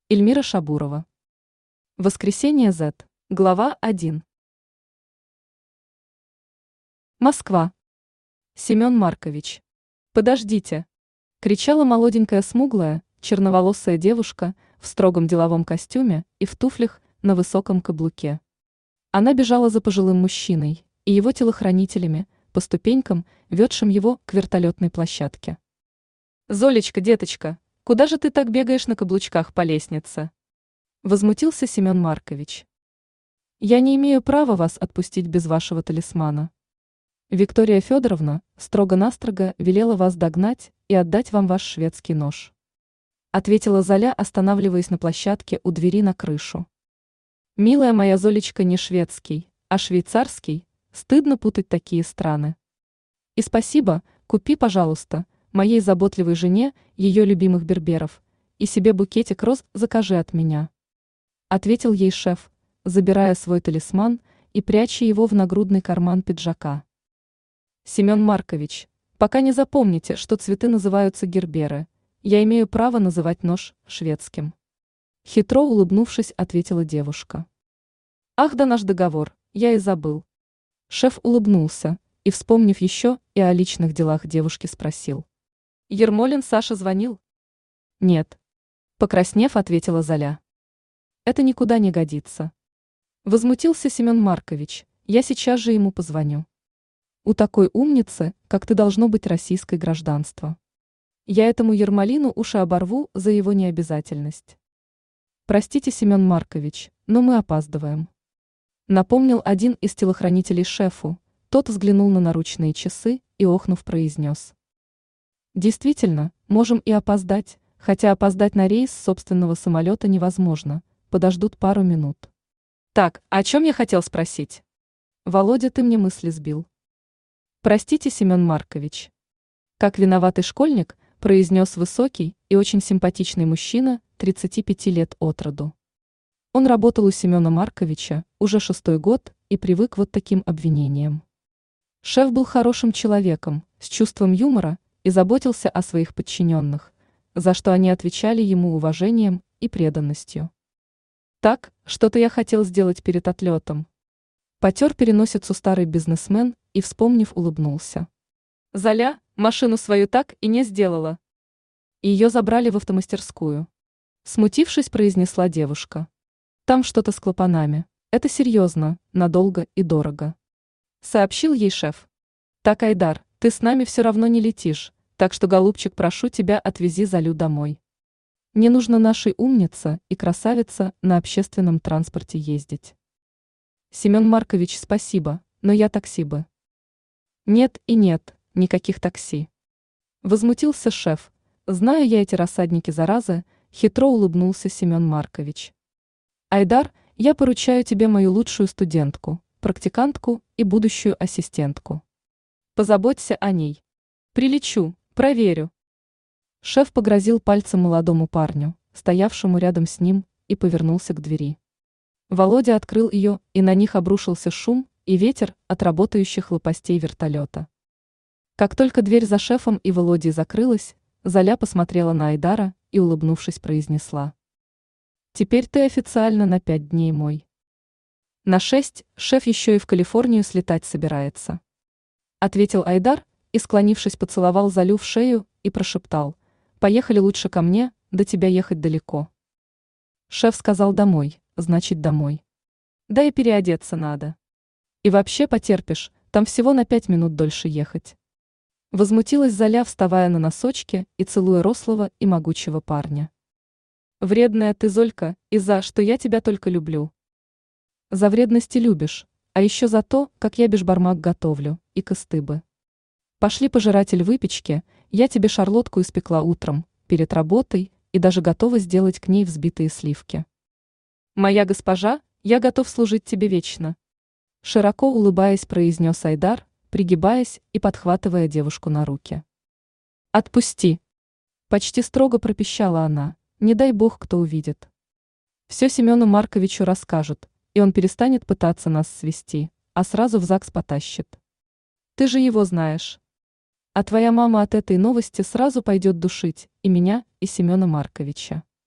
Эльмира Шабурова. Воскресенье Z. Глава 1. Москва. Семен Маркович. «Подождите!» – кричала молоденькая смуглая, черноволосая девушка в строгом деловом костюме и в туфлях на высоком каблуке. Она бежала за пожилым мужчиной и его телохранителями по ступенькам, ведшим его к вертолетной площадке. «Золечка, деточка, куда же ты так бегаешь на каблучках по лестнице?» – возмутился Семен Маркович. «Я не имею права вас отпустить без вашего талисмана. Виктория Федоровна строго-настрого велела вас догнать и отдать вам ваш шведский нож», – ответила Золя, останавливаясь на площадке у двери на крышу. «Милая моя Золечка, не шведский, а швейцарский, стыдно путать такие страны. И спасибо, купи, пожалуйста, моей заботливой жене ее любимых берберов, и себе букетик роз закажи от меня», – ответил ей шеф, забирая свой талисман и пряча его в нагрудный карман пиджака. «Семен Маркович, пока не запомните, что цветы называются герберы, я имею право называть нож шведским», – хитро улыбнувшись, ответила девушка. «Ах да наш договор, я и забыл». Шеф улыбнулся и, вспомнив еще и о личных делах девушки, спросил: «Ермолин Саша звонил?» «Нет», – покраснев, ответила Золя. «Это никуда не годится». Возмутился Семен Маркович: «Я сейчас же ему позвоню. У такой умницы, как ты, должно быть российское гражданство. Я этому Ермолину уши оборву за его необязательность». «Простите, Семен Маркович, но мы опаздываем», – напомнил один из телохранителей шефу. Тот взглянул на наручные часы и, охнув, произнес: «Действительно, можем и опоздать, хотя опоздать на рейс собственного самолета невозможно, подождут пару минут». «Так, о чем я хотел спросить?» «Володя, ты мне мысли сбил». «Простите, Семен Маркович», – как виноватый школьник произнес высокий и очень симпатичный мужчина 35 лет от роду. Он работал у Семена Марковича уже 6-й год и привык вот таким обвинениям. Шеф был хорошим человеком, с чувством юмора и заботился о своих подчиненных, за что они отвечали ему уважением и преданностью. «Так, что-то я хотел сделать перед отлетом». Потер переносицу старый бизнесмен и, вспомнив, улыбнулся. «Золя машину свою так и не сделала». Ее забрали в автомастерскую. Смутившись, произнесла девушка. «Там что-то с клапанами. Это серьезно, надолго и дорого», – сообщил ей шеф. «Так, Айдар, ты с нами все равно не летишь, так что, голубчик, прошу тебя, отвези Золю домой. Не нужно нашей умнице и красавице на общественном транспорте ездить». «Семен Маркович, спасибо, но я такси бы». «Нет и нет, никаких такси», – возмутился шеф. «Знаю я эти рассадники заразы», – хитро улыбнулся Семен Маркович. «Айдар, я поручаю тебе мою лучшую студентку, практикантку и будущую ассистентку. Позаботься о ней. Прилечу, проверю». Шеф погрозил пальцем молодому парню, стоявшему рядом с ним, и повернулся к двери. Володя открыл ее, и на них обрушился шум и ветер от работающих лопастей вертолета. Как только дверь за шефом и Володей закрылась, Золя посмотрела на Айдара и, улыбнувшись, произнесла: «Теперь ты официально на 5 дней мой». «На 6, шеф еще и в Калифорнию слетать собирается», – ответил Айдар и, склонившись, поцеловал Золю в шею и прошептал: «Поехали лучше ко мне, до тебя ехать далеко». Шеф сказал: «Домой, значит домой. Да и переодеться надо. И вообще потерпишь, там всего на 5 минут дольше ехать». Возмутилась Золя, вставая на носочки и целуя рослого и могучего парня. «Вредная ты, Золька, и за что я тебя только люблю». «За вредности любишь, а еще за то, как я бешбармак готовлю, и кыстыбы. Пошли, пожиратель выпечки, я тебе шарлотку испекла утром, перед работой, и даже готова сделать к ней взбитые сливки». «Моя госпожа, я готов служить тебе вечно», – широко улыбаясь, произнес Айдар, пригибаясь и подхватывая девушку на руки. «Отпусти!» – почти строго пропищала она. «Не дай бог, кто увидит. Все Семену Марковичу расскажут, и он перестанет пытаться нас свести, а сразу в ЗАГС потащит. Ты же его знаешь. А твоя мама от этой новости сразу пойдет душить и меня, и Семена Марковича».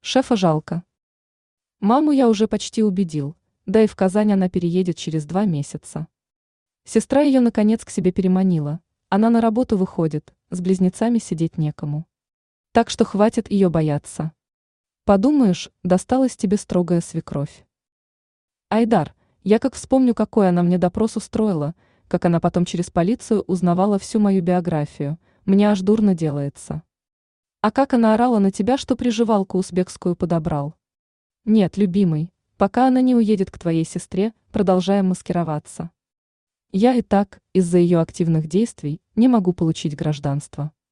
Шефа жалко. Маму я уже почти убедил, да и в Казань она переедет через 2 месяца. Сестра ее наконец к себе переманила, она на работу выходит, с близнецами сидеть некому. Так что хватит ее бояться. Подумаешь, досталась тебе строгая свекровь. Айдар, я как вспомню, какой она мне допрос устроила, как она потом через полицию узнавала всю мою биографию, мне аж дурно делается. А как она орала на тебя, что приживалку узбекскую подобрал? Нет, любимый, пока она не уедет к твоей сестре, продолжаем маскироваться. Я и так, из-за ее активных действий, не могу получить гражданство.